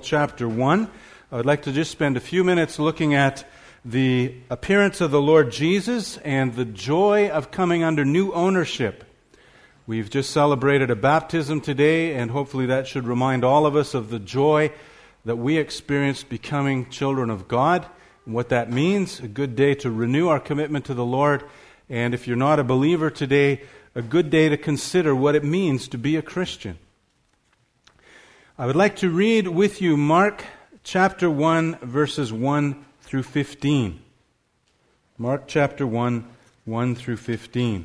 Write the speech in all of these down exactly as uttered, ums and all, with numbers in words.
chapter one. I would like to just spend a few minutes looking at the appearance of the Lord Jesus and the joy of coming under new ownership. We've just celebrated a baptism today, and hopefully that should remind all of us of the joy that we experienced becoming children of God and what that means. A good day to renew our commitment to the Lord, and if you're not a believer today, a good day to consider what it means to be a Christian. I would like to read with you Mark chapter one, verses one through fifteen. Mark chapter one, one through fifteen.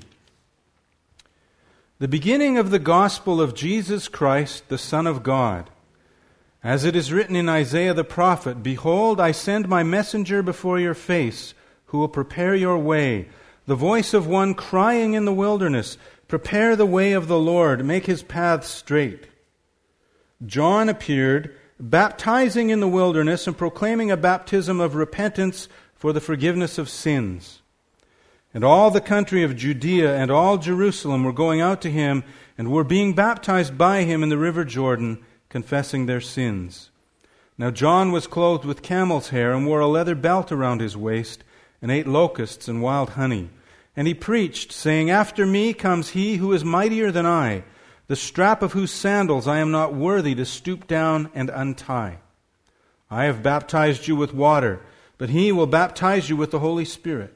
The beginning of the gospel of Jesus Christ, the Son of God. As it is written in Isaiah the prophet, "Behold, I send my messenger before your face, who will prepare your way. The voice of one crying in the wilderness, prepare the way of the Lord, make his paths straight." John appeared, baptizing in the wilderness and proclaiming a baptism of repentance for the forgiveness of sins. And all the country of Judea and all Jerusalem were going out to him and were being baptized by him in the river Jordan, confessing their sins. Now John was clothed with camel's hair and wore a leather belt around his waist and ate locusts and wild honey. And he preached, saying, "After me comes he who is mightier than I, the strap of whose sandals I am not worthy to stoop down and untie. I have baptized you with water, but he will baptize you with the Holy Spirit."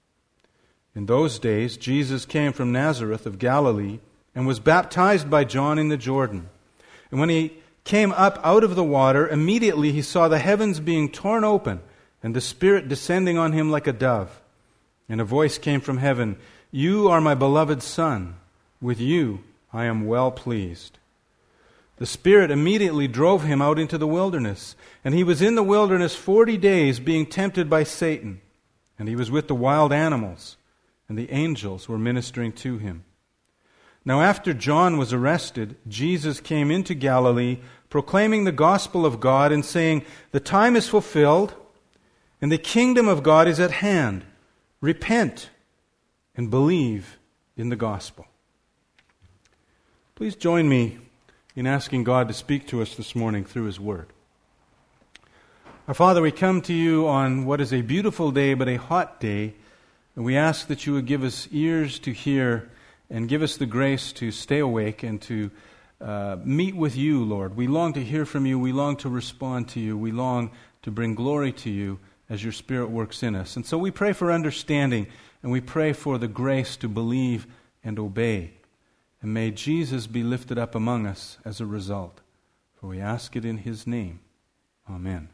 In those days Jesus came from Nazareth of Galilee and was baptized by John in the Jordan. And when he came up out of the water, immediately he saw the heavens being torn open and the Spirit descending on him like a dove. And a voice came from heaven, "You are my beloved Son. With you I am well pleased." The Spirit immediately drove him out into the wilderness, and he was in the wilderness forty days being tempted by Satan. And he was with the wild animals, and the angels were ministering to him. Now after John was arrested, Jesus came into Galilee, proclaiming the gospel of God and saying, "The time is fulfilled, and the kingdom of God is at hand. Repent and believe in the gospel." Please join me in asking God to speak to us this morning through His Word. Our Father, we come to you on what is a beautiful day but a hot day, and we ask that you would give us ears to hear and give us the grace to stay awake and to uh, meet with you, Lord. We long to hear from you. We long to respond to you. We long to bring glory to you as your Spirit works in us. And so we pray for understanding, and we pray for the grace to believe and obey. And may Jesus be lifted up among us as a result. For we ask it in His name. Amen.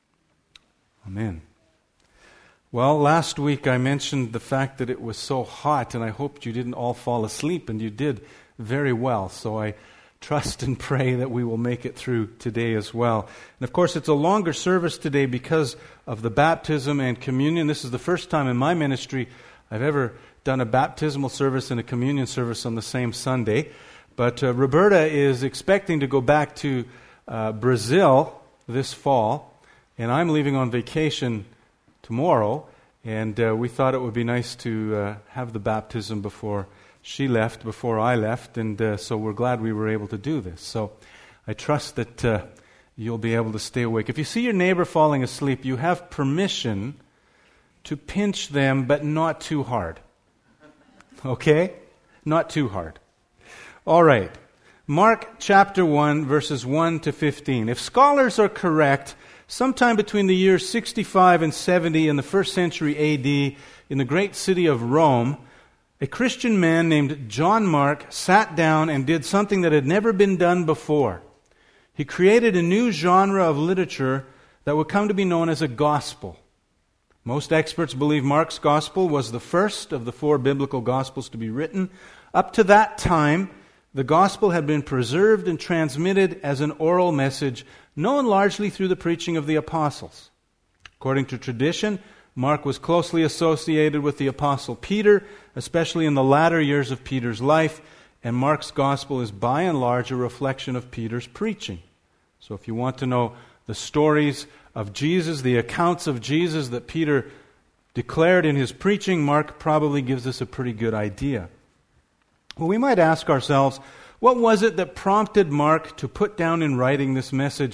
Amen. Well, last week I mentioned the fact that it was so hot, and I hoped you didn't all fall asleep, and you did very well. So I trust and pray that we will make it through today as well. And of course, it's a longer service today because of the baptism and communion. This is the first time in my ministry I've ever done a baptismal service and a communion service on the same Sunday. But uh, Roberta is expecting to go back to uh, Brazil this fall, and I'm leaving on vacation tomorrow, and uh, we thought it would be nice to uh, have the baptism before she left, before I left, and uh, so we're glad we were able to do this. So I trust that uh, you'll be able to stay awake. If you see your neighbor falling asleep, you have permission to pinch them, but not too hard. Okay? Not too hard. All right. Mark chapter one, verses one to fifteen. If scholars are correct, sometime between the years sixty-five and seventy in the first century A D, in the great city of Rome, a Christian man named John Mark sat down and did something that had never been done before. He created a new genre of literature that would come to be known as a gospel. Most experts believe Mark's gospel was the first of the four biblical gospels to be written. Up to that time, the gospel had been preserved and transmitted as an oral message, known largely through the preaching of the apostles. According to tradition, Mark was closely associated with the apostle Peter, especially in the latter years of Peter's life, and Mark's gospel is by and large a reflection of Peter's preaching. So if you want to know the stories of Jesus, the accounts of Jesus that Peter declared in his preaching, Mark probably gives us a pretty good idea. Well, we might ask ourselves, what was it that prompted Mark to put down in writing this message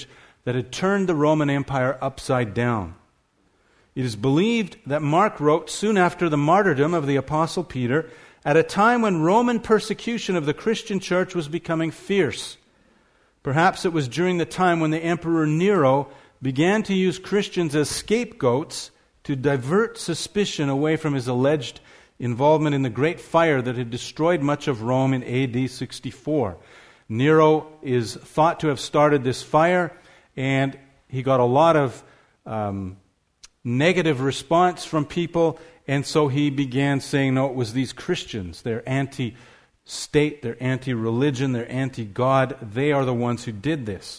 that had turned the Roman Empire upside down. It is believed that Mark wrote soon after the martyrdom of the Apostle Peter, at a time when Roman persecution of the Christian church was becoming fierce. Perhaps it was during the time when the Emperor Nero began to use Christians as scapegoats to divert suspicion away from his alleged involvement in the great fire that had destroyed much of Rome in A D sixty-four. Nero is thought to have started this fire, and he got a lot of um, negative response from people, and so he began saying, no, it was these Christians. They're anti-state, they're anti-religion, they're anti-God. They are the ones who did this.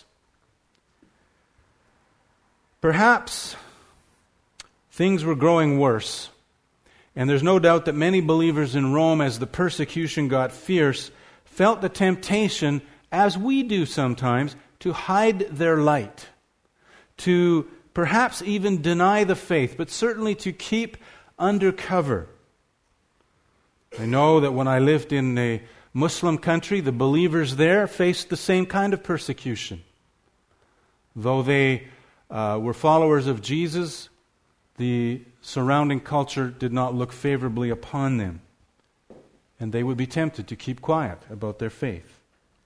Perhaps things were growing worse, and there's no doubt that many believers in Rome, as the persecution got fierce, felt the temptation, as we do sometimes, to hide their light, to perhaps even deny the faith, but certainly to keep under cover. I know that when I lived in a Muslim country, the believers there faced the same kind of persecution. Though they uh, were followers of Jesus, the surrounding culture did not look favorably upon them, and they would be tempted to keep quiet about their faith.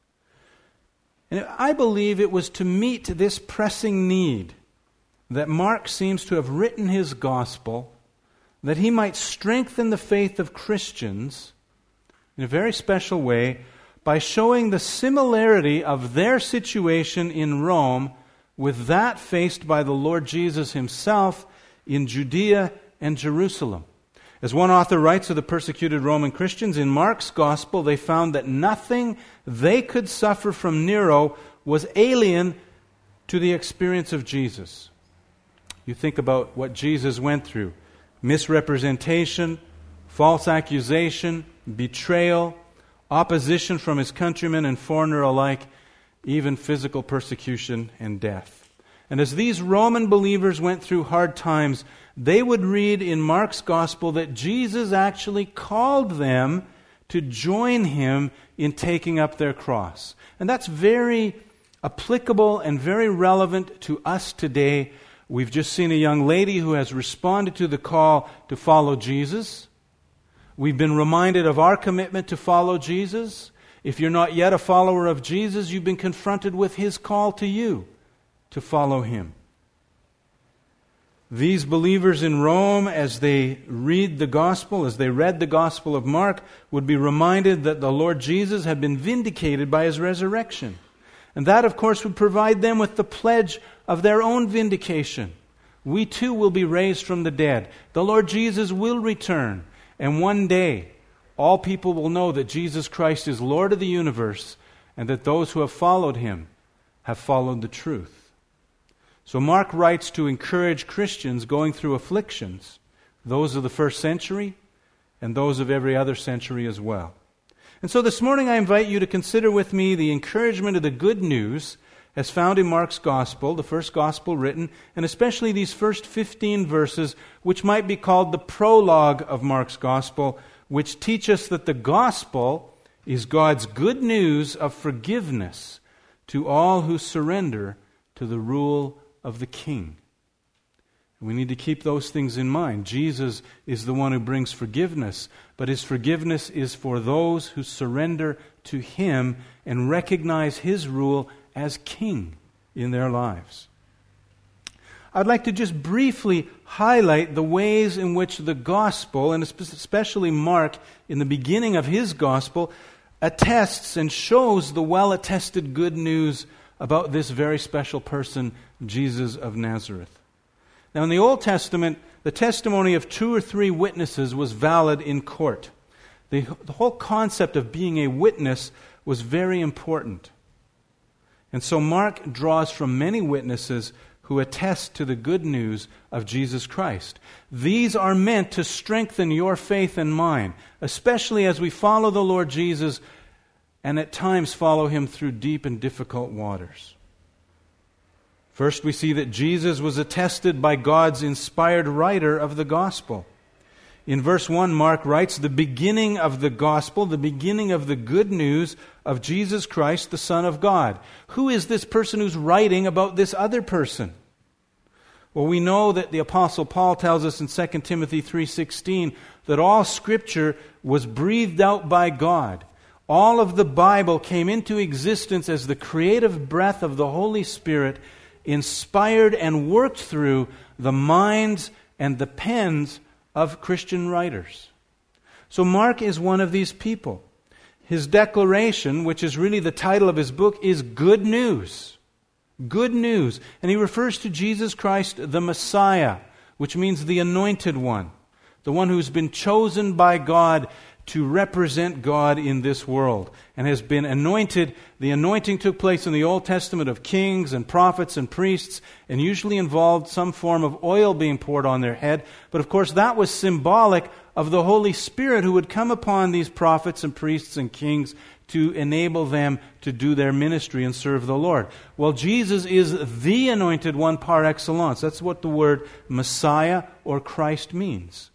And I believe it was to meet this pressing need that Mark seems to have written his gospel, that he might strengthen the faith of Christians in a very special way by showing the similarity of their situation in Rome with that faced by the Lord Jesus himself in Judea and Jerusalem. As one author writes of the persecuted Roman Christians, in Mark's gospel they found that nothing they could suffer from Nero was alien to the experience of Jesus. You think about what Jesus went through: misrepresentation, false accusation, betrayal, opposition from his countrymen and foreigner alike, even physical persecution and death. And as these Roman believers went through hard times, they would read in Mark's gospel that Jesus actually called them to join him in taking up their cross. And that's very applicable and very relevant to us today. We've just seen a young lady who has responded to the call to follow Jesus. We've been reminded of our commitment to follow Jesus. If you're not yet a follower of Jesus, you've been confronted with his call to you to follow him. These believers in Rome, as they read the gospel, as they read the gospel of Mark, would be reminded that the Lord Jesus had been vindicated by his resurrection. And that, of course, would provide them with the pledge of their own vindication. We too will be raised from the dead. The Lord Jesus will return. And one day, all people will know that Jesus Christ is Lord of the universe, and that those who have followed him have followed the truth. So Mark writes to encourage Christians going through afflictions, those of the first century and those of every other century as well. And so this morning I invite you to consider with me the encouragement of the good news as found in Mark's gospel, the first gospel written, and especially these first fifteen verses, which might be called the prologue of Mark's gospel, which teach us that the gospel is God's good news of forgiveness to all who surrender to the rule of the King. We need to keep those things in mind. Jesus is the one who brings forgiveness, but his forgiveness is for those who surrender to him and recognize his rule as King in their lives. I'd like to just briefly highlight the ways in which the gospel, and especially Mark in the beginning of his gospel, attests and shows the well-attested good news about this very special person, Jesus of Nazareth. Now, in the Old Testament, the testimony of two or three witnesses was valid in court. The, the whole concept of being a witness was very important. And so Mark draws from many witnesses who attest to the good news of Jesus Christ. These are meant to strengthen your faith and mine, especially as we follow the Lord Jesus and at times follow him through deep and difficult waters. First, we see that Jesus was attested by God's inspired writer of the gospel. in verse one, Mark writes, the beginning of the gospel, the beginning of the good news of Jesus Christ, the Son of God. Who is this person who's writing about this other person? Well, we know that the Apostle Paul tells us in Second Timothy three sixteen that all Scripture was breathed out by God. All of the Bible came into existence as the creative breath of the Holy Spirit, inspired and worked through the minds and the pens of Christian writers. So Mark is one of these people. His declaration, which is really the title of his book, is Good News. Good news. And he refers to Jesus Christ, the Messiah, which means the anointed one, the one who's been chosen by God to represent God in this world and has been anointed. The anointing took place in the Old Testament of kings and prophets and priests, and usually involved some form of oil being poured on their head. But of course that was symbolic of the Holy Spirit who would come upon these prophets and priests and kings to enable them to do their ministry and serve the Lord. Well, Jesus is the anointed one par excellence. That's what the word Messiah or Christ means.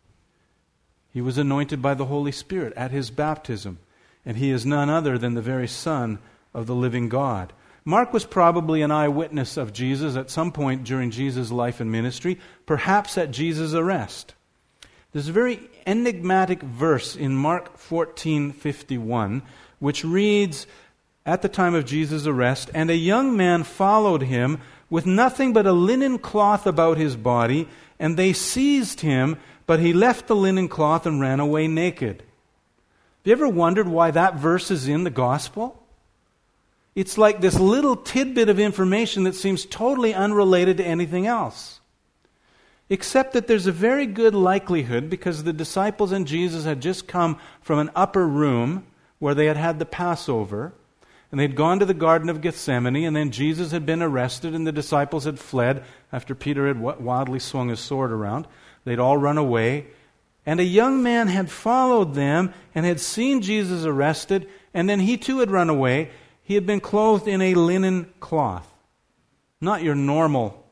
He was anointed by the Holy Spirit at his baptism, and he is none other than the very Son of the living God. Mark was probably an eyewitness of Jesus at some point during Jesus' life and ministry, perhaps at Jesus' arrest. There's a very enigmatic verse in Mark fourteen fifty-one, which reads, at the time of Jesus' arrest, "And a young man followed him with nothing but a linen cloth about his body, and they seized him, but he left the linen cloth and ran away naked." Have you ever wondered why that verse is in the gospel? It's like this little tidbit of information that seems totally unrelated to anything else. Except that there's a very good likelihood, because the disciples and Jesus had just come from an upper room where they had had the Passover, and they'd gone to the Garden of Gethsemane, and then Jesus had been arrested, and the disciples had fled after Peter had wildly swung his sword around. They'd all run away. And a young man had followed them and had seen Jesus arrested, and then he too had run away. He had been clothed in a linen cloth. Not your normal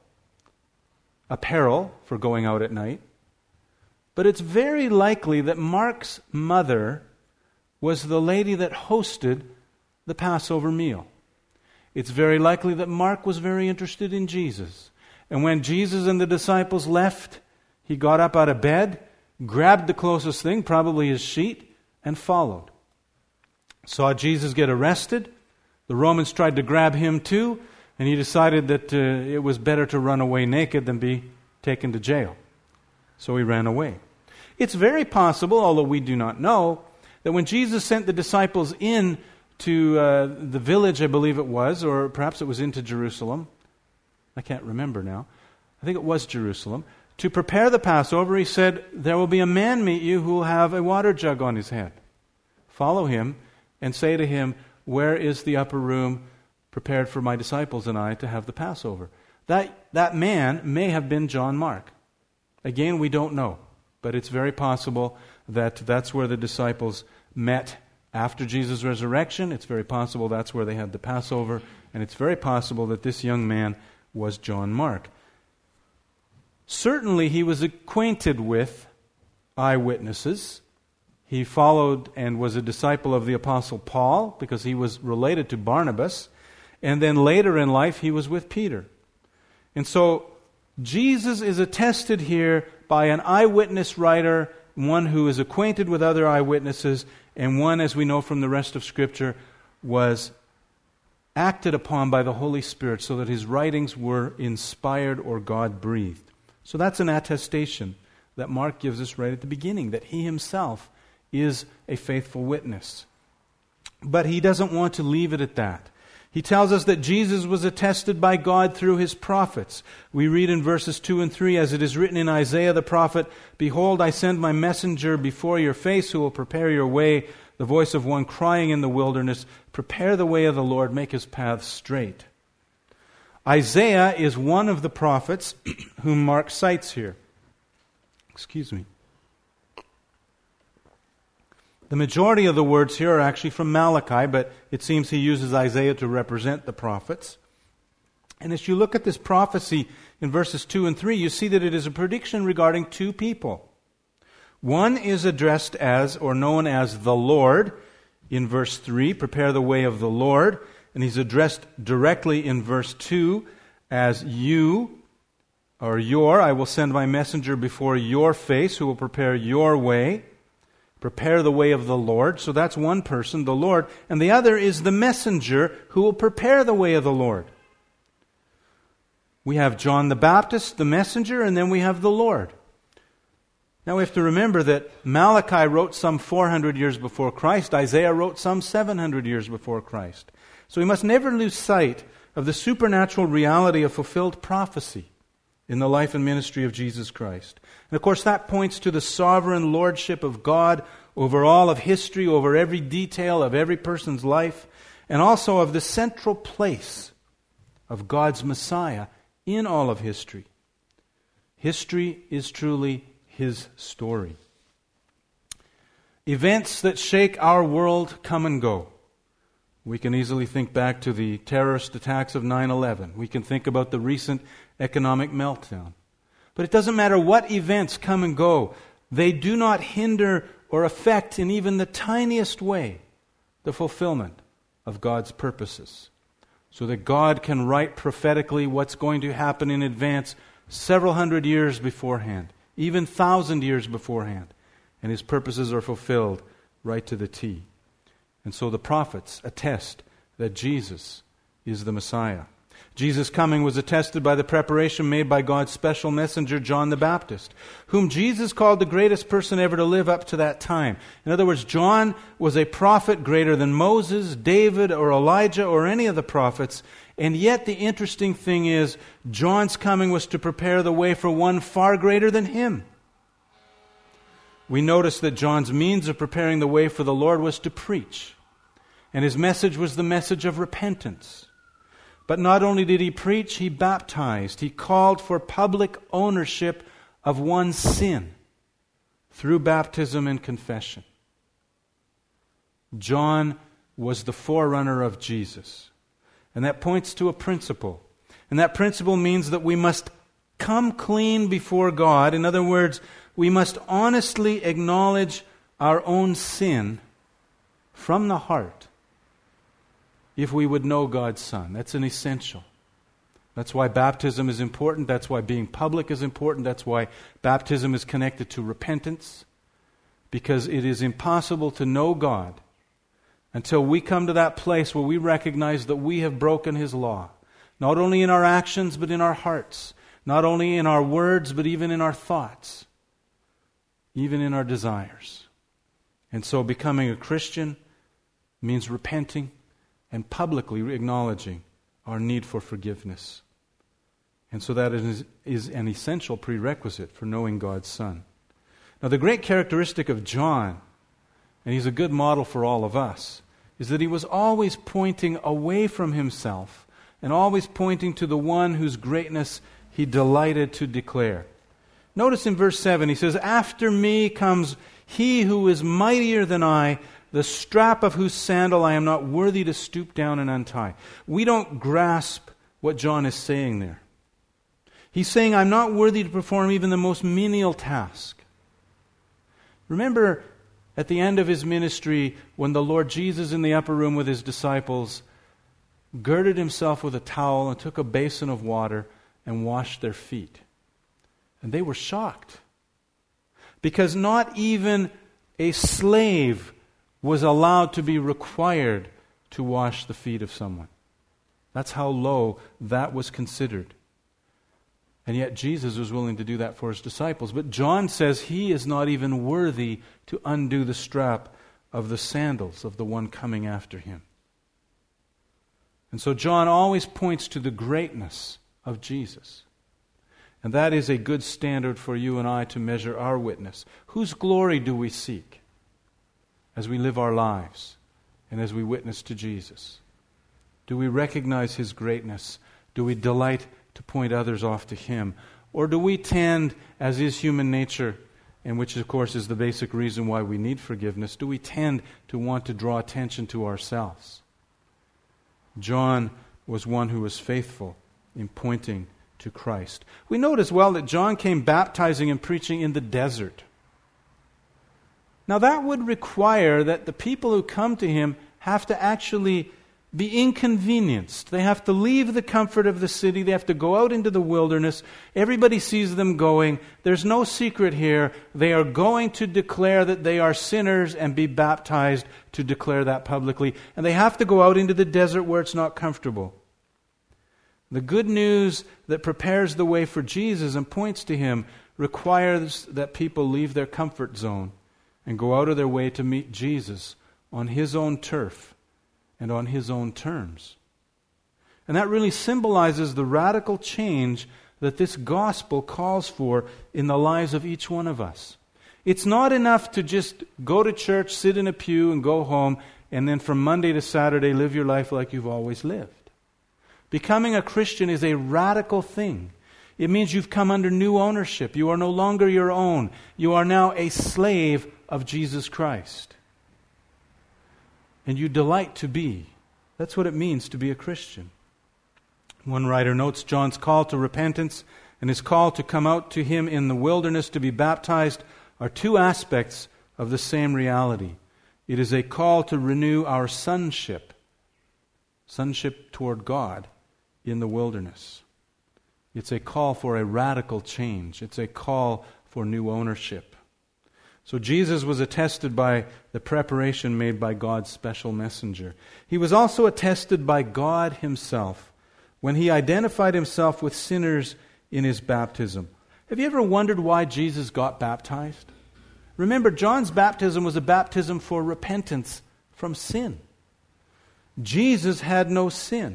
apparel for going out at night. But it's very likely that Mark's mother was the lady that hosted the Passover meal. It's very likely that Mark was very interested in Jesus. And when Jesus and the disciples left, he got up out of bed, grabbed the closest thing, probably his sheet, and followed. Saw Jesus get arrested. The Romans tried to grab him too, and he decided that uh, it was better to run away naked than be taken to jail. So he ran away. It's very possible, although we do not know, that when Jesus sent the disciples in to uh, the village, I believe it was, or perhaps it was into Jerusalem, I can't remember now, I think it was Jerusalem, to prepare the Passover, he said, "There will be a man meet you who will have a water jug on his head. Follow him and say to him, 'Where is the upper room prepared for my disciples and I to have the Passover?'" That, that man may have been John Mark. Again, we don't know, but it's very possible that that's where the disciples met after Jesus' resurrection. It's very possible that's where they had the Passover, and it's very possible that this young man was John Mark. Certainly he was acquainted with eyewitnesses. He followed and was a disciple of the Apostle Paul because he was related to Barnabas. And then later in life he was with Peter. And so Jesus is attested here by an eyewitness writer, one who is acquainted with other eyewitnesses, and one, as we know from the rest of Scripture, was acted upon by the Holy Spirit so that his writings were inspired or God-breathed. So that's an attestation that Mark gives us right at the beginning, that he himself is a faithful witness. But he doesn't want to leave it at that. He tells us that Jesus was attested by God through his prophets. We read in verses two and three, as it is written in Isaiah the prophet, "Behold, I send my messenger before your face who will prepare your way, the voice of one crying in the wilderness, prepare the way of the Lord, make his paths straight." Isaiah is one of the prophets whom Mark cites here. Excuse me. The majority of the words here are actually from Malachi, but it seems he uses Isaiah to represent the prophets. And as you look at this prophecy in verses two and three, you see that it is a prediction regarding two people. One is addressed as, or known as, the Lord in verse three, prepare the way of the Lord. And he's addressed directly in verse two as you, or your, I will send my messenger before your face who will prepare your way. Prepare the way of the Lord. So that's one person, the Lord. And the other is the messenger who will prepare the way of the Lord. We have John the Baptist, the messenger, and then we have the Lord. Now we have to remember that Malachi wrote some four hundred years before Christ. Isaiah wrote some seven hundred years before Christ. So we must never lose sight of the supernatural reality of fulfilled prophecy in the life and ministry of Jesus Christ. And of course that points to the sovereign lordship of God over all of history, over every detail of every person's life, and also of the central place of God's Messiah in all of history. History is truly His story. Events that shake our world come and go. We can easily think back to the terrorist attacks of nine eleven. We can think about the recent economic meltdown. But it doesn't matter what events come and go, they do not hinder or affect in even the tiniest way the fulfillment of God's purposes. So that God can write prophetically what's going to happen in advance several hundred years beforehand, even thousand years beforehand. And His purposes are fulfilled right to the T. And so the prophets attest that Jesus is the Messiah. Jesus' coming was attested by the preparation made by God's special messenger, John the Baptist, whom Jesus called the greatest person ever to live up to that time. In other words, John was a prophet greater than Moses, David, or Elijah, or any of the prophets. And yet the interesting thing is, John's coming was to prepare the way for one far greater than him. We notice that John's means of preparing the way for the Lord was to preach. And his message was the message of repentance. But not only did he preach, he baptized. He called for public ownership of one's sin through baptism and confession. John was the forerunner of Jesus. And that points to a principle. And that principle means that we must come clean before God. In other words, we must honestly acknowledge our own sin from the heart if we would know God's Son. That's an essential. That's why baptism is important. That's why being public is important. That's why baptism is connected to repentance. Because it is impossible to know God until we come to that place where we recognize that we have broken His law. Not only in our actions, but in our hearts. Not only in our words, but even in our thoughts. Even in our desires. And so becoming a Christian means repenting and publicly acknowledging our need for forgiveness. And so that is, is an essential prerequisite for knowing God's Son. Now the great characteristic of John, and he's a good model for all of us, is that he was always pointing away from himself and always pointing to the one whose greatness he delighted to declare. Notice in verse seven, he says, "After me comes he who is mightier than I, the strap of whose sandal I am not worthy to stoop down and untie." We don't grasp what John is saying there. He's saying, I'm not worthy to perform even the most menial task. Remember at the end of His ministry, when the Lord Jesus in the upper room with His disciples girded Himself with a towel and took a basin of water and washed their feet. And they were shocked. Because not even a slave was allowed to be required to wash the feet of someone. That's how low that was considered. And yet Jesus was willing to do that for His disciples. But John says he is not even worthy to undo the strap of the sandals of the one coming after him. And so John always points to the greatness of Jesus. And that is a good standard for you and I to measure our witness. Whose glory do we seek as we live our lives and as we witness to Jesus? Do we recognize His greatness? Do we delight to point others off to Him? Or do we tend, as is human nature, and which of course is the basic reason why we need forgiveness, do we tend to want to draw attention to ourselves? John was one who was faithful in pointing to Christ. We note as well that John came baptizing and preaching in the desert. Now that would require that the people who come to him have to actually be inconvenienced. They have to leave the comfort of the city. They have to go out into the wilderness. Everybody sees them going. There's no secret here. They are going to declare that they are sinners and be baptized to declare that publicly. And they have to go out into the desert where it's not comfortable. The good news that prepares the way for Jesus and points to him requires that people leave their comfort zone and go out of their way to meet Jesus on his own turf and on his own terms. And that really symbolizes the radical change that this gospel calls for in the lives of each one of us. It's not enough to just go to church, sit in a pew, and go home, and then from Monday to Saturday live your life like you've always lived. Becoming a Christian is a radical thing. It means you've come under new ownership. You are no longer your own. You are now a slave of Jesus Christ. And you delight to be. That's what it means to be a Christian. One writer notes John's call to repentance and his call to come out to him in the wilderness to be baptized are two aspects of the same reality. It is a call to renew our sonship, sonship toward God in the wilderness. It's a call for a radical change. It's a call for new ownership. So Jesus was attested by the preparation made by God's special messenger. He was also attested by God himself when he identified himself with sinners in his baptism. Have you ever wondered why Jesus got baptized? Remember, John's baptism was a baptism for repentance from sin. Jesus had no sin.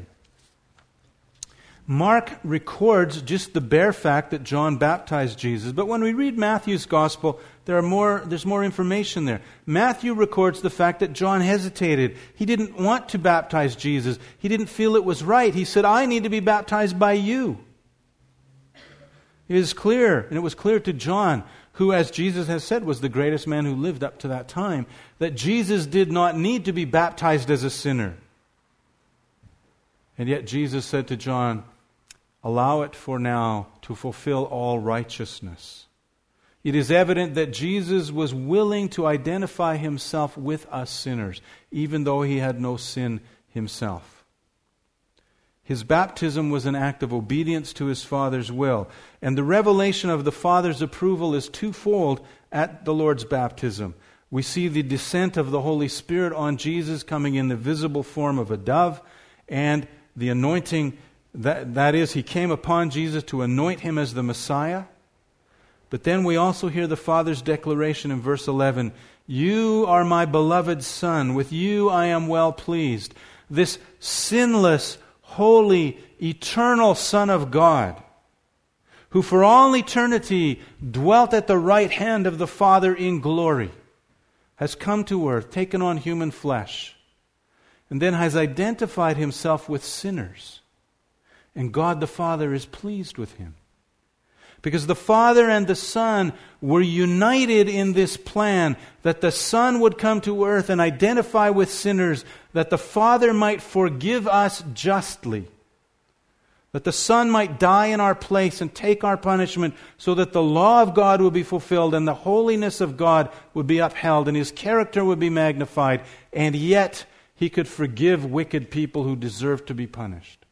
Mark records just the bare fact that John baptized Jesus. But when we read Matthew's gospel, there are more, there's more information there. Matthew records the fact that John hesitated. He didn't want to baptize Jesus. He didn't feel it was right. He said, I need to be baptized by you. It is clear, and it was clear to John, who, as Jesus has said, was the greatest man who lived up to that time, that Jesus did not need to be baptized as a sinner. And yet Jesus said to John, allow it for now to fulfill all righteousness. It is evident that Jesus was willing to identify himself with us sinners, even though he had no sin himself. His baptism was an act of obedience to his Father's will. And the revelation of the Father's approval is twofold at the Lord's baptism. We see the descent of the Holy Spirit on Jesus coming in the visible form of a dove, and the anointing, that, that is, he came upon Jesus to anoint him as the Messiah. But then we also hear the Father's declaration in verse eleven, you are my beloved Son, with you I am well pleased. This sinless, holy, eternal Son of God, who for all eternity dwelt at the right hand of the Father in glory, has come to earth, taken on human flesh, and then has identified himself with sinners. And God the Father is pleased with him. Because the Father and the Son were united in this plan that the Son would come to earth and identify with sinners, that the Father might forgive us justly, that the Son might die in our place and take our punishment, so that the law of God would be fulfilled and the holiness of God would be upheld and his character would be magnified, and yet he could forgive wicked people who deserve to be punished.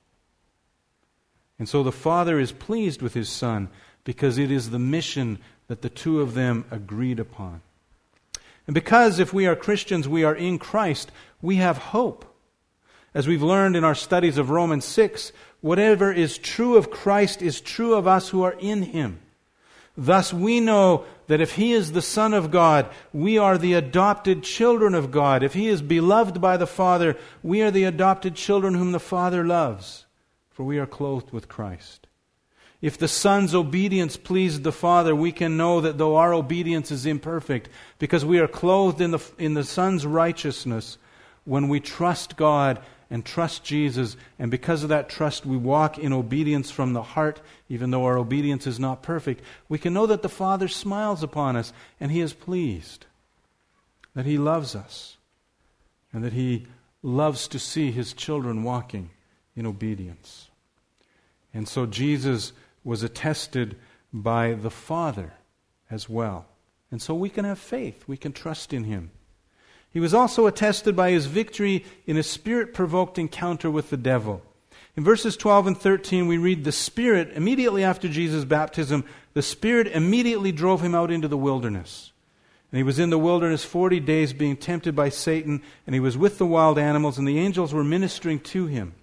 And so the Father is pleased with his Son because it is the mission that the two of them agreed upon. And because if we are Christians, we are in Christ, we have hope. As we've learned in our studies of Romans six, whatever is true of Christ is true of us who are in him. Thus we know that if he is the Son of God, we are the adopted children of God. If he is beloved by the Father, we are the adopted children whom the Father loves, for we are clothed with Christ. If the Son's obedience pleased the Father, we can know that though our obedience is imperfect, because we are clothed in the, in the Son's righteousness, when we trust God and trust Jesus, and because of that trust we walk in obedience from the heart, even though our obedience is not perfect, we can know that the Father smiles upon us and he is pleased, that he loves us, and that he loves to see his children walking in obedience. And so Jesus was attested by the Father as well. And so we can have faith. We can trust in him. He was also attested by his victory in a spirit-provoked encounter with the devil. In verses twelve and thirteen, we read, the Spirit, immediately after Jesus' baptism, the Spirit immediately drove him out into the wilderness. And he was in the wilderness forty days being tempted by Satan, and he was with the wild animals, and the angels were ministering to him.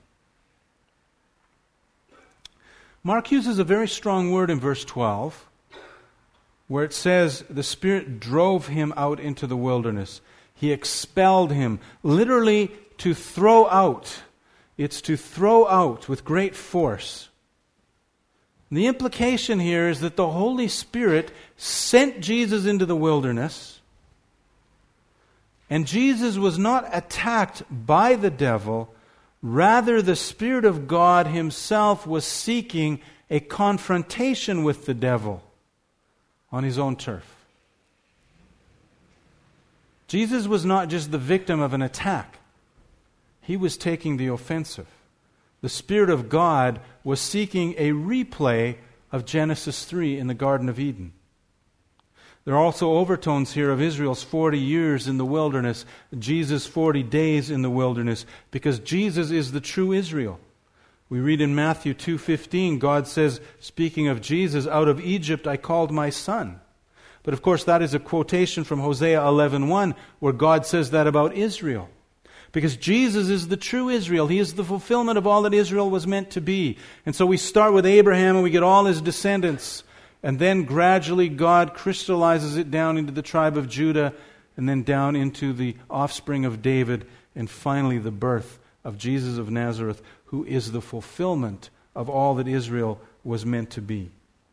Mark uses a very strong word in verse twelve, where it says the Spirit drove him out into the wilderness. He expelled him, literally to throw out. It's to throw out with great force. And the implication here is that the Holy Spirit sent Jesus into the wilderness, and Jesus was not attacked by the devil. Rather, the Spirit of God himself was seeking a confrontation with the devil on his own turf. Jesus was not just the victim of an attack. He was taking the offensive. The Spirit of God was seeking a replay of Genesis three in the Garden of Eden. There are also overtones here of Israel's forty years in the wilderness, Jesus' forty days in the wilderness, because Jesus is the true Israel. We read in Matthew two fifteen, God says, speaking of Jesus, out of Egypt I called my son. But of course that is a quotation from Hosea eleven one, where God says that about Israel. Because Jesus is the true Israel. He is the fulfillment of all that Israel was meant to be. And so we start with Abraham and we get all his descendants. And then gradually God crystallizes it down into the tribe of Judah, and then down into the offspring of David, and finally the birth of Jesus of Nazareth, who is the fulfillment of all that Israel was meant to be.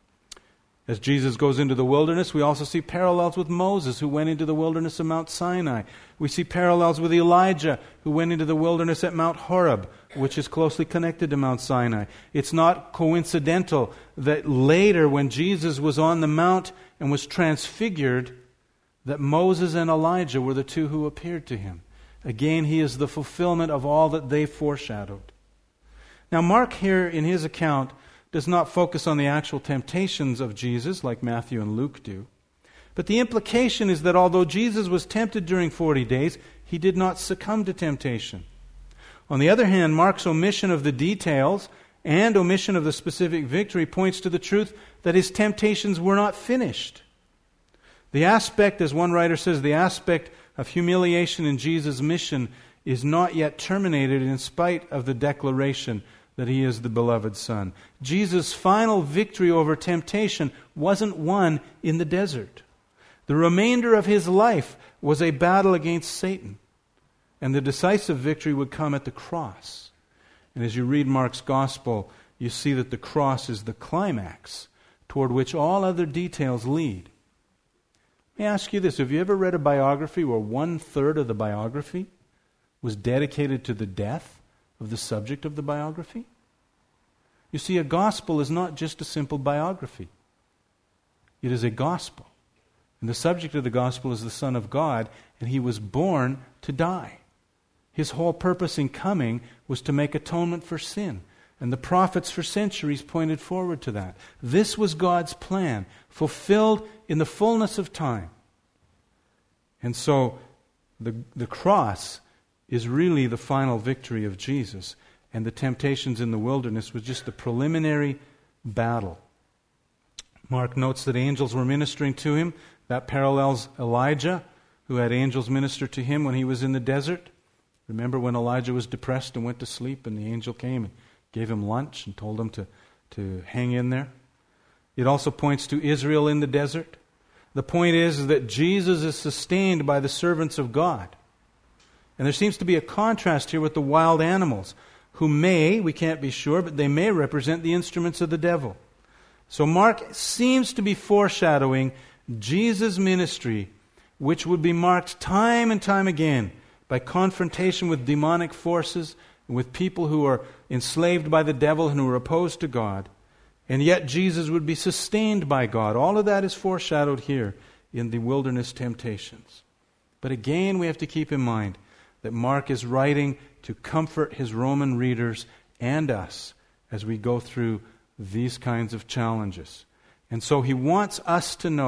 As Jesus goes into the wilderness, we also see parallels with Moses, who went into the wilderness of Mount Sinai. We see parallels with Elijah, who went into the wilderness at Mount Horeb, which is closely connected to Mount Sinai. It's not coincidental that later, when Jesus was on the mount and was transfigured, that Moses and Elijah were the two who appeared to him. Again, he is the fulfillment of all that they foreshadowed. Now, Mark here in his account does not focus on the actual temptations of Jesus like Matthew and Luke do. But the implication is that although Jesus was tempted during forty days, he did not succumb to temptation. On the other hand, Mark's omission of the details and omission of the specific victory points to the truth that his temptations were not finished. The aspect, as one writer says, the aspect of humiliation in Jesus' mission is not yet terminated in spite of the declaration that he is the beloved Son. Jesus' final victory over temptation wasn't won in the desert. The remainder of his life was a battle against Satan. And the decisive victory would come at the cross. And as you read Mark's Gospel, you see that the cross is the climax toward which all other details lead. Let me ask you this. Have you ever read a biography where one-third of the biography was dedicated to the death of the subject of the biography? You see, a gospel is not just a simple biography. It is a gospel. And the subject of the gospel is the Son of God, and he was born to die. His whole purpose in coming was to make atonement for sin. And the prophets for centuries pointed forward to that. This was God's plan, fulfilled in the fullness of time. And so the, the cross is really the final victory of Jesus. And the temptations in the wilderness was just the preliminary battle. Mark notes that angels were ministering to him. That parallels Elijah, who had angels minister to him when he was in the desert. Remember when Elijah was depressed and went to sleep, and the angel came and gave him lunch and told him to, to hang in there. It also points to Israel in the desert. The point is that Jesus is sustained by the servants of God. And there seems to be a contrast here with the wild animals, who may, we can't be sure, but they may represent the instruments of the devil. So Mark seems to be foreshadowing Jesus' ministry, which would be marked time and time again by confrontation with demonic forces and with people who are enslaved by the devil and who are opposed to God. And yet Jesus would be sustained by God. All of that is foreshadowed here in the wilderness temptations. But again, we have to keep in mind that Mark is writing to comfort his Roman readers and us as we go through these kinds of challenges. And so he wants us to know,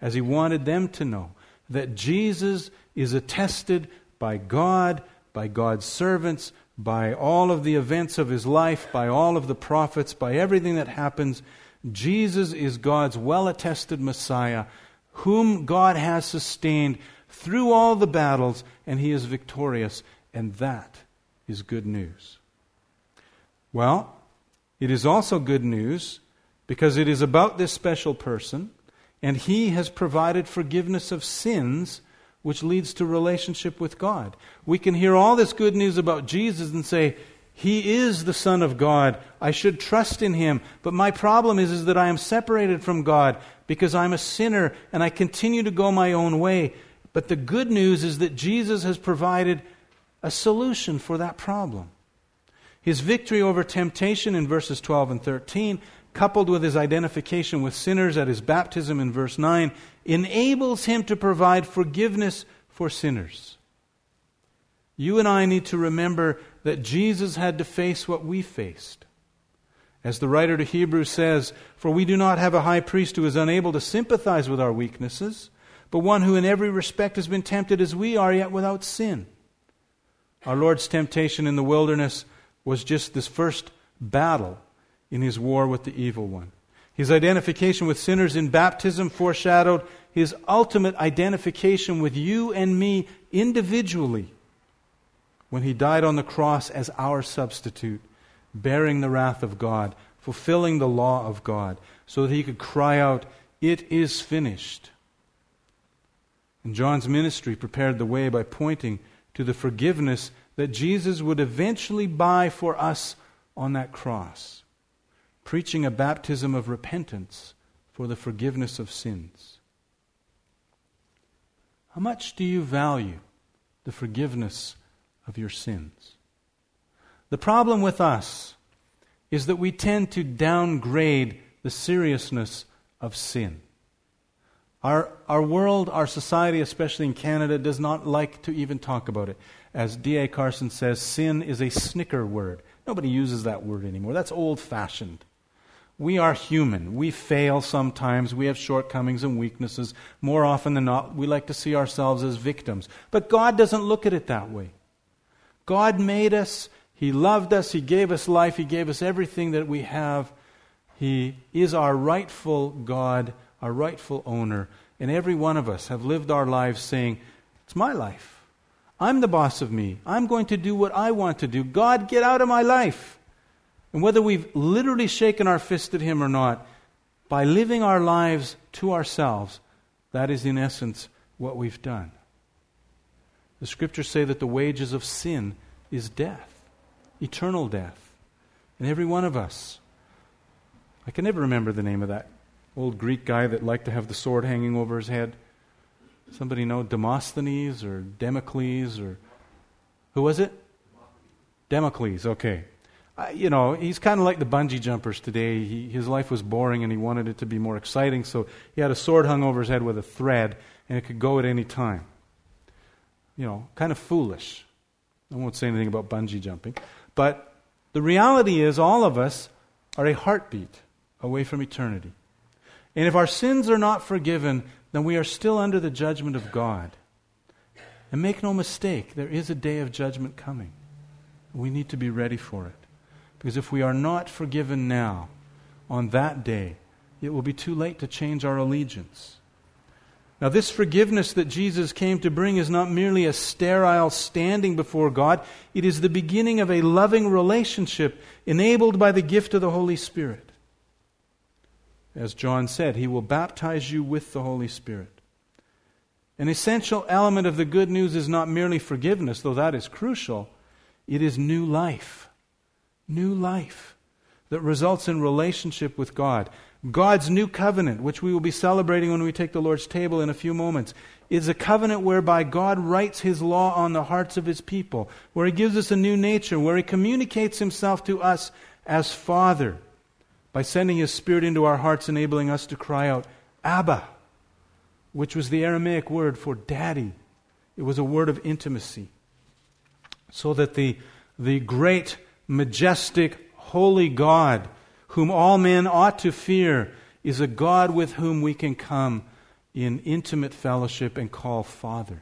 as he wanted them to know, that Jesus is attested by God, by God's servants, by all of the events of his life, by all of the prophets, by everything that happens. Jesus is God's well-attested Messiah, whom God has sustained through all the battles, and he is victorious, and that is good news. Well, it is also good news because it is about this special person, and he has provided forgiveness of sins, which leads to relationship with God. We can hear all this good news about Jesus and say, he is the Son of God. I should trust in him. But my problem is, is that I am separated from God because I'm a sinner and I continue to go my own way. But the good news is that Jesus has provided a solution for that problem. His victory over temptation in verses twelve and thirteen, coupled with his identification with sinners at his baptism in verse nine, enables him to provide forgiveness for sinners. You and I need to remember that Jesus had to face what we faced. As the writer to Hebrews says, "For we do not have a high priest who is unable to sympathize with our weaknesses, but one who in every respect has been tempted as we are, yet without sin." Our Lord's temptation in the wilderness was just this first battle in his war with the evil one. His identification with sinners in baptism foreshadowed his ultimate identification with you and me individually when he died on the cross as our substitute, bearing the wrath of God, fulfilling the law of God, so that he could cry out, "It is finished." And John's ministry prepared the way by pointing to the forgiveness that Jesus would eventually buy for us on that cross, preaching a baptism of repentance for the forgiveness of sins. How much do you value the forgiveness of your sins? The problem with us is that we tend to downgrade the seriousness of sin. Our, our world, our society, especially in Canada, does not like to even talk about it. As D A Carson says, sin is a snicker word. Nobody uses that word anymore. That's old-fashioned. We are human. We fail sometimes. We have shortcomings and weaknesses. More often than not, we like to see ourselves as victims. But God doesn't look at it that way. God made us. He loved us. He gave us life. He gave us everything that we have. He is our rightful God, our rightful owner. And every one of us have lived our lives saying, "It's my life. I'm the boss of me. I'm going to do what I want to do. God, get out of my life." And whether we've literally shaken our fist at him or not, by living our lives to ourselves, that is in essence what we've done. The scriptures say that the wages of sin is death, eternal death. And every one of us, I can never remember the name of that old Greek guy that liked to have the sword hanging over his head. Somebody know? Demosthenes or Democles or... Who was it? Democles, okay. Uh, you know, he's kind of like the bungee jumpers today. He, his life was boring and he wanted it to be more exciting, so he had a sword hung over his head with a thread, and it could go at any time. You know, kind of foolish. I won't say anything about bungee jumping. But the reality is all of us are a heartbeat away from eternity. And if our sins are not forgiven, then we are still under the judgment of God. And make no mistake, there is a day of judgment coming. We need to be ready for it. Because if we are not forgiven now, on that day, it will be too late to change our allegiance. Now, this forgiveness that Jesus came to bring is not merely a sterile standing before God. It is the beginning of a loving relationship enabled by the gift of the Holy Spirit. As John said, he will baptize you with the Holy Spirit. An essential element of the good news is not merely forgiveness, though that is crucial. It is new life. New life that results in relationship with God. God's new covenant, which we will be celebrating when we take the Lord's table in a few moments, is a covenant whereby God writes his law on the hearts of his people, where he gives us a new nature, where he communicates himself to us as Father by sending his Spirit into our hearts, enabling us to cry out, Abba, which was the Aramaic word for daddy. It was a word of intimacy. So that the, the great, majestic, holy God, whom all men ought to fear, is a God with whom we can come in intimate fellowship and call Father.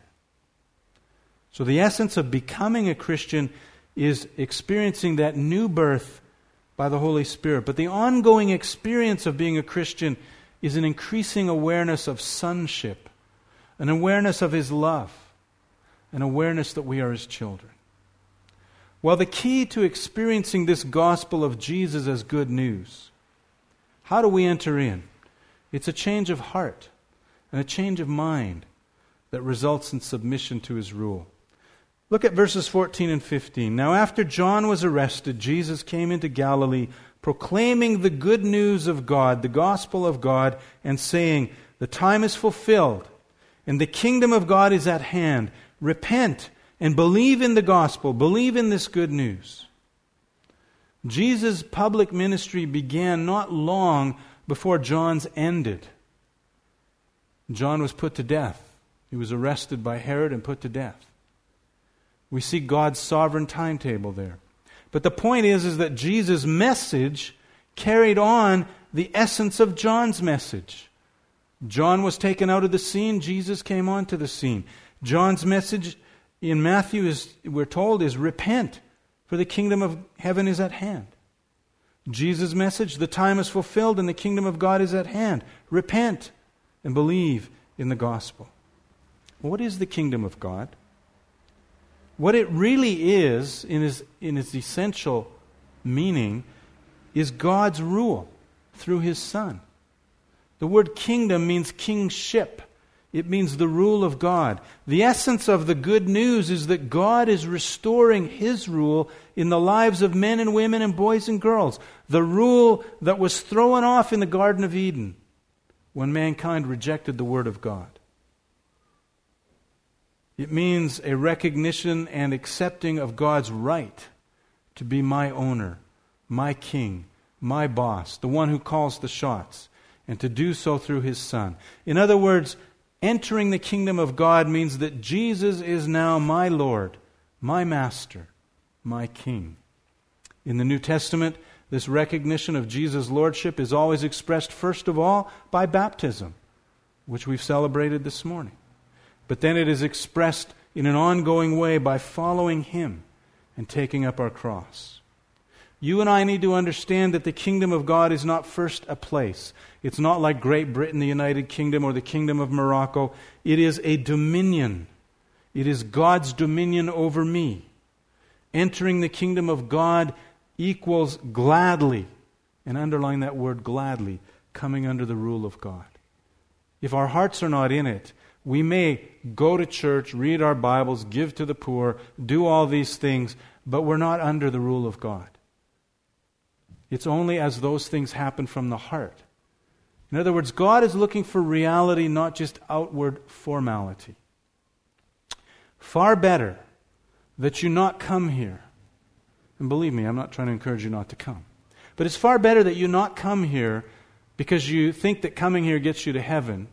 So the essence of becoming a Christian is experiencing that new birth by the Holy Spirit. But the ongoing experience of being a Christian is an increasing awareness of sonship, an awareness of His love, an awareness that we are His children. Well, the key to experiencing this gospel of Jesus as good news, how do we enter in? It's a change of heart and a change of mind that results in submission to His rule. Look at verses fourteen and fifteen. Now after John was arrested, Jesus came into Galilee, proclaiming the good news of God, the gospel of God, and saying, the time is fulfilled, and the kingdom of God is at hand. Repent and believe in the gospel. Believe in this good news. Jesus' public ministry began not long before John's ended. John was put to death. He was arrested by Herod and put to death. We see God's sovereign timetable there. But the point is, is that Jesus' message carried on the essence of John's message. John was taken out of the scene. Jesus came onto the scene. John's message in Matthew, is, we're told, is repent, for the kingdom of heaven is at hand. Jesus' message, the time is fulfilled and the kingdom of God is at hand. Repent and believe in the gospel. What is the kingdom of God? What it really is, in its, in its essential meaning, is God's rule through His Son. The word kingdom means kingship. It means the rule of God. The essence of the good news is that God is restoring His rule in the lives of men and women and boys and girls. The rule that was thrown off in the Garden of Eden when mankind rejected the Word of God. It means a recognition and accepting of God's right to be my owner, my king, my boss, the one who calls the shots, and to do so through His Son. In other words, entering the kingdom of God means that Jesus is now my Lord, my Master, my King. In the New Testament, this recognition of Jesus' Lordship is always expressed, first of all, by baptism, which we've celebrated this morning. But then it is expressed in an ongoing way by following Him and taking up our cross. You and I need to understand that the kingdom of God is not first a place. It's not like Great Britain, the United Kingdom, or the Kingdom of Morocco. It is a dominion. It is God's dominion over me. Entering the kingdom of God equals gladly, and underline that word gladly, coming under the rule of God. If our hearts are not in it, we may go to church, read our Bibles, give to the poor, do all these things, but we're not under the rule of God. It's only as those things happen from the heart. In other words, God is looking for reality, not just outward formality. Far better that you not come here. And believe me, I'm not trying to encourage you not to come. But it's far better that you not come here because you think that coming here gets you to heaven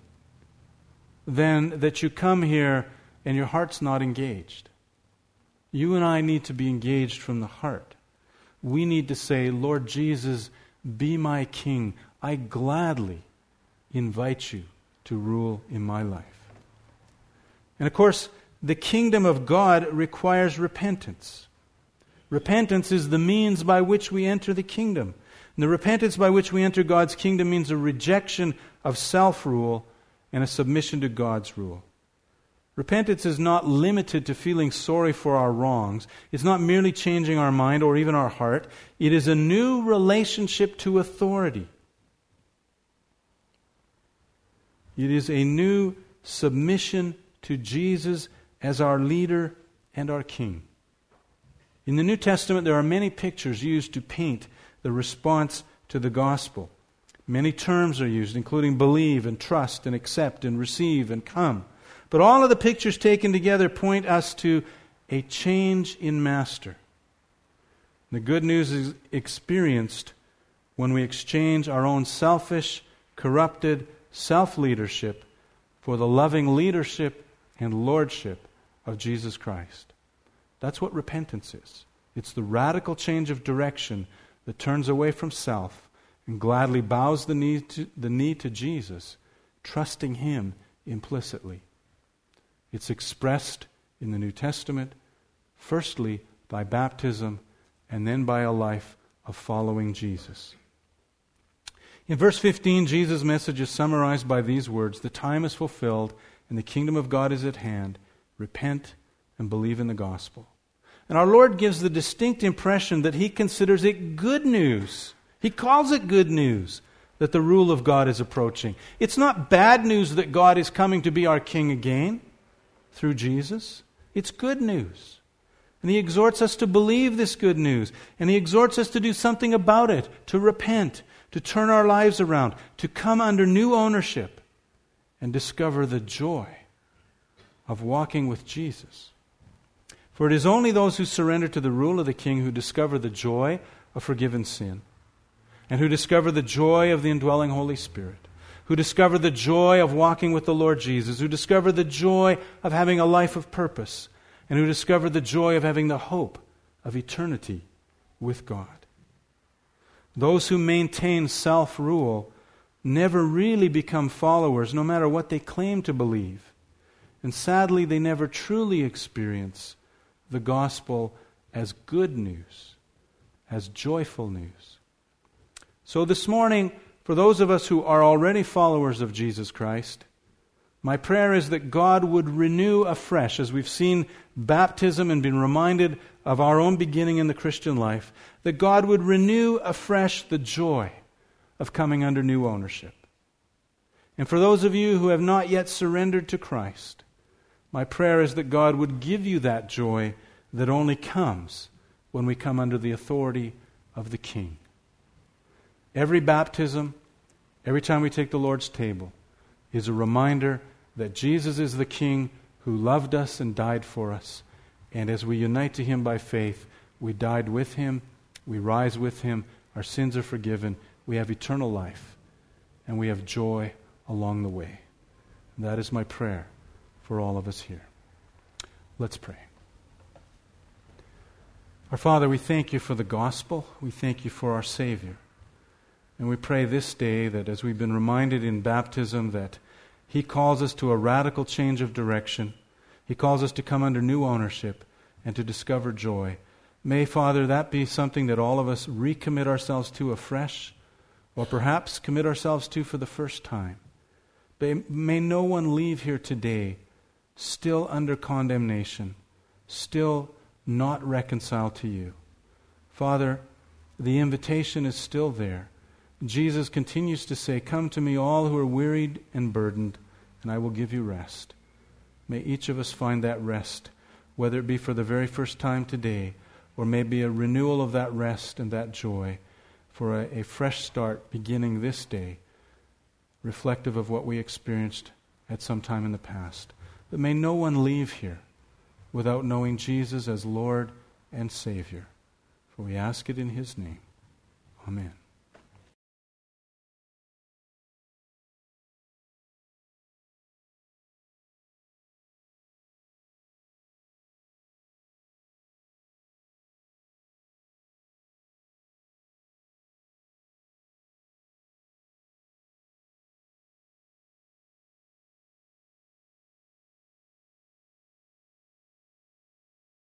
than that you come here and your heart's not engaged. You and I need to be engaged from the heart. We need to say, Lord Jesus, be my King. I gladly invite you to rule in my life. And of course, the kingdom of God requires repentance. Repentance is the means by which we enter the kingdom. And the repentance by which we enter God's kingdom means a rejection of self-rule and a submission to God's rule. Repentance is not limited to feeling sorry for our wrongs. It's not merely changing our mind or even our heart. It is a new relationship to authority. It is a new submission to Jesus as our leader and our King. In the New Testament, there are many pictures used to paint the response to the gospel. Many terms are used, including believe and trust and accept and receive and come. But all of the pictures taken together point us to a change in master. The good news is experienced when we exchange our own selfish, corrupted self-leadership for the loving leadership and lordship of Jesus Christ. That's what repentance is. It's the radical change of direction that turns away from self and gladly bows the knee to, the knee to Jesus, trusting Him implicitly. It's expressed in the New Testament, firstly by baptism, and then by a life of following Jesus. In verse fifteen, Jesus' message is summarized by these words: "The time is fulfilled, and the kingdom of God is at hand. Repent and believe in the gospel." And our Lord gives the distinct impression that He considers it good news. He calls it good news that the rule of God is approaching. It's not bad news that God is coming to be our King again through Jesus. It's good news. And He exhorts us to believe this good news. And He exhorts us to do something about it, to repent, to turn our lives around, to come under new ownership and discover the joy of walking with Jesus. For it is only those who surrender to the rule of the King who discover the joy of forgiven sin, and who discover the joy of the indwelling Holy Spirit, who discover the joy of walking with the Lord Jesus, who discover the joy of having a life of purpose, and who discover the joy of having the hope of eternity with God. Those who maintain self-rule never really become followers, no matter what they claim to believe. And sadly, they never truly experience the gospel as good news, as joyful news. So this morning, for those of us who are already followers of Jesus Christ, my prayer is that God would renew afresh, as we've seen baptism and been reminded of our own beginning in the Christian life, that God would renew afresh the joy of coming under new ownership. And for those of you who have not yet surrendered to Christ, my prayer is that God would give you that joy that only comes when we come under the authority of the King. Every baptism, every time we take the Lord's table, is a reminder that Jesus is the King who loved us and died for us. And as we unite to Him by faith, we died with Him, we rise with Him, our sins are forgiven, we have eternal life, and we have joy along the way. And that is my prayer for all of us here. Let's pray. Our Father, we thank You for the gospel. We thank You for our Savior. And we pray this day that as we've been reminded in baptism that He calls us to a radical change of direction, He calls us to come under new ownership and to discover joy. May, Father, that be something that all of us recommit ourselves to afresh, or perhaps commit ourselves to for the first time. But may no one leave here today still under condemnation, still not reconciled to You. Father, the invitation is still there. Jesus continues to say, "Come to Me, all who are wearied and burdened, and I will give you rest." May each of us find that rest, whether it be for the very first time today, or maybe a renewal of that rest and that joy for a, a fresh start beginning this day, reflective of what we experienced at some time in the past. But may no one leave here without knowing Jesus as Lord and Savior. For we ask it in His name. Amen.